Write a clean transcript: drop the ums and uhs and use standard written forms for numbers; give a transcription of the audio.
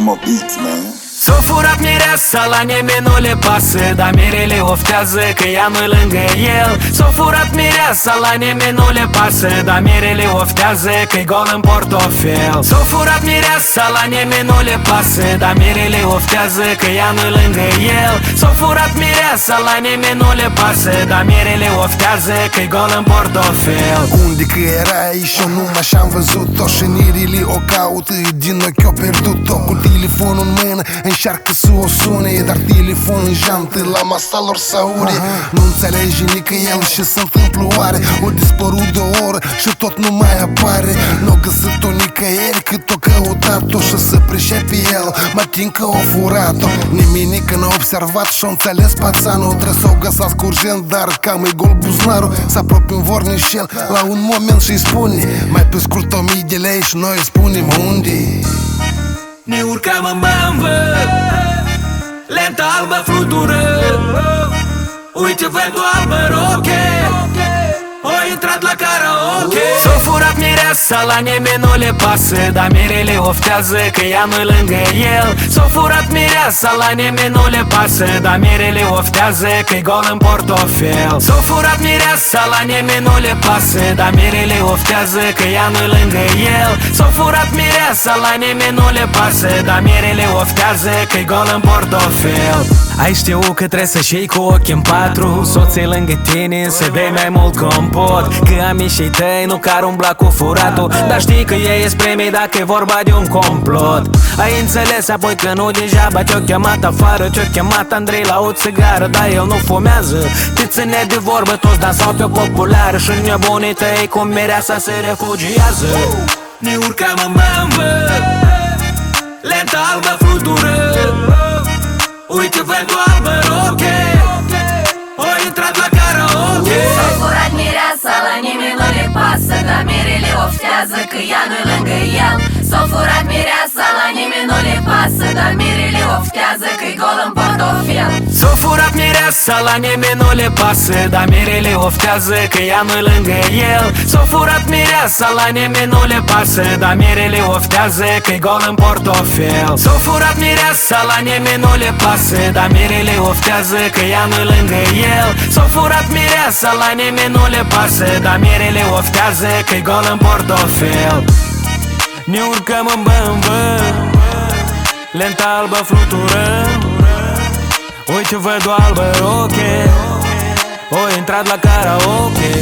Momo Beats, man. S-o furat mireasa, la nimeni nu le pasă, dar mirele oftează că ea nu-i lângă el. S-o furat mireasa, la nimeni nu le pasă, dar mirele oftează că-i gol în portofel. S-o furat mireasa, la nimeni nu le pasă, dar mirele oftează că ea nu-i lângă el. S-o furat mireasa, la nimeni nu le pasă, dar mirele oftează că-i gol în portofel. Unde că erai și eu numai și-am văzut-o și nirile o caută, din ochi o pierdut-o. Cu telefonul în mână încearcă să o sune, dar telefonul în jantă la masa lor s-aure. Nu înțelege nică el și se întâmplă oare. O dispărut de o oră și tot nu mai apare. N-o găsit-o nicăieri cât o căutat-o și să pricepe el mai tin că o furat-o. Nimeni n-a observat și-o înțeles pațanul. Trebuie să o găsească urgent, dar cam e gol buzunarul. S-apropie în vornișel la un moment și-i spune mai pe scurt 1000 de lei și noi îi spunem unde. Ne urcăm în bambă, lenta albă flutură. Uite vântul albă roche, o intrat la karaoke. S-o furat mireasa, la nimeni nu le pasă, dar mirele oftează că ea nu-i lângă el. S-o furat mireasa, la nimeni nu le pasă, dar mirele oftează că-i gol în portofel. S-o furat mireasa, la nimeni nu le pasă, dar mirele oftează că ea nu-i lângă el. S-o furat mireasa, la nimeni nu le pasă, dar mirele oftează că-i gol în portofel. Ai știu că trebuie să-și iei cu ochii în patru, soții lângă tine să bei mai mult compot. Că amișii tăi nu care umbla cu furatul, dar știi că ei îți premii dacă e vorba de un complot. Ai înțeles apoi că nu degeaba te-o chemat afară, te-o chemat Andrei la o țigară, dar el nu fumează. Te ține de vorbă, toți dansau pe populară și nebunii tăi cu mireasa se refugiază. Ne urcăm în bambă, lenta albă flutură. Uite vântul albă roche, o intrat la karaoke. S-o furat mireasa, la nimeni nu le pasă, dar mirele oftează că ea nu-i lângă el. S-o furat mireasa, la nimeni nu le pasă, dar mirele oftează că-i gol în portofel. S-o furat mireasa, la nimeni nu le pasă, dar mirele oftează că ea nu-i lângă el. S-o furat mireasa, la nimeni nu le pasă, dar mirele oftează că-i gol în portofel. S-o furat mireasa, la nimeni nu le pasă, dar mirele oftează că ea nu-i lângă el. S-o furat mireasa, la nimeni nu le pasă, dar mirele oftează că-i gol în portofel. Ne urcăm în bambă, lenta albă flutură. Uite vădul albă roche, o intrat la karaoke.